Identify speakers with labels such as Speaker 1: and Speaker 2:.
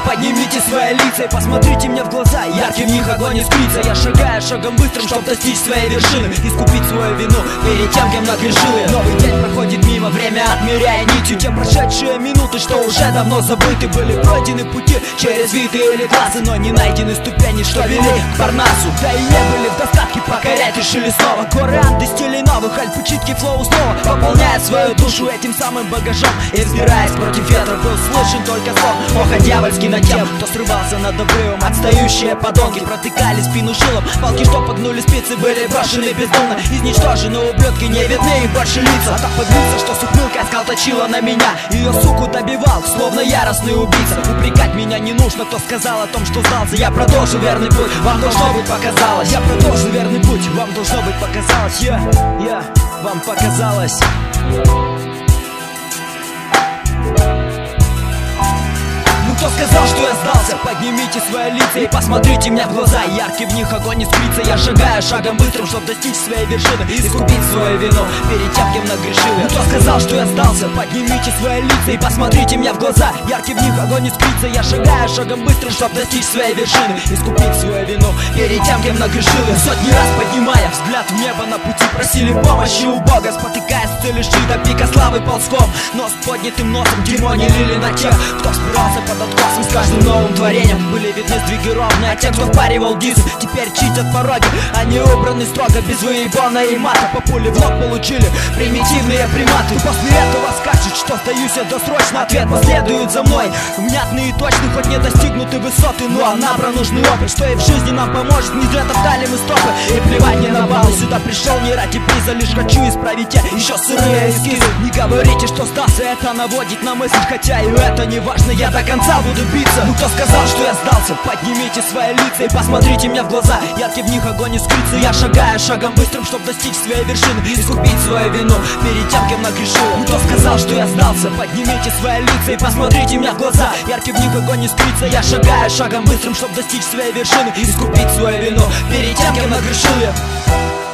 Speaker 1: поднимите свои лица и посмотрите мне в глаза. Яркий в них огонь искрится. Я шагаю шагом быстрым, чтоб достичь своей вершины, искупить свою вину перед тем, кем нагрешил я. Новый день проходит мимо, время отмеряя нитью. Те прошедшие минуты, что уже давно забыты, были пройдены пути через виды или классы, но не найдены ступени, что вели к Парнасу. Да и не были в достатке, покорять решили снова горы Анды, стилей новых, альпы, читки, флоу снова, пополняя свою душу этим самым багажом. И взбираясь против ветра, был слышен только сон. Ох, а дьявольский над тем, кто срывался над обрывом. Отстающие подонки протыкали спину шилом. Палки, что погнули спицы, были брошены бездумно. Изничтожены ублюдки, не видны их больше лица. А так подвился, что с ухмылкой оскал точила на меня. Ее суку добивал, словно яростный убийца. Упрекать меня не нужно, кто сказал о том, что сдался. Я продолжу верный путь, вам должно быть показалось. Я продолжу верный путь, вам должно быть показалось. Вам показалось. Кто сказал, что я сдался? Поднимите свои лица и посмотрите мне в глаза. Яркий в них огонь искрится. Я шагаю шагом быстрым, чтобы достичь своей вершины, искупить свою вину перед тем, кем нагрешил я. Кто сказал, что я сдался? Поднимите свои лица и посмотрите мне в глаза. Яркий в них огонь искрится. Я шагаю шагом быстрым, чтобы достичь своей вершины, искупить свою вину перед тем, кем нагрешил я. Сотни раз поднимая взгляд в небо на пути, просили помощи у Бога, спотыкаясь с цели шли до пика славы ползком. Но с поднятым носом дерьмо не лили на тех, кто спирался под откосом. С каждым новым творением были видны сдвиги ровные. А те, кто впаривал диск, теперь читят пороги. Они убраны строго, без выебона и мата. По пуле в лоб получили примитивные приматы. После этого скажут, что сдаюсь я досрочно. Ответ последует за мной, внятный и точный, хоть не достигнуты высоты, но набран нужный опыт, что и в жизни нам поможет. Не зря топтали мы стопы, и плевать не на баллы. Сюда пришел не ради приза, лишь хочу исправить те еще сырые эскизы. Не говорите, что сдался, это наводит на мысль, хотя и это не важно, я до конца буду биться. Ну кто сказал, что я сдался? Поднимите свои лица и посмотрите мне в глаза. Яркий в них огонь искрится. Я шагаю шагом быстрым, чтобы достичь своей вершины, искупить свою вину перед тем, кем нагрешил. Ну кто сказал, что я сдался? Поднимите свои лица и посмотрите мне в глаза. Яркий в них огонь искрится. Я шагаю шагом быстрым, чтобы достичь своей вершины, искупить свою вину перед тем, кем нагрешил я.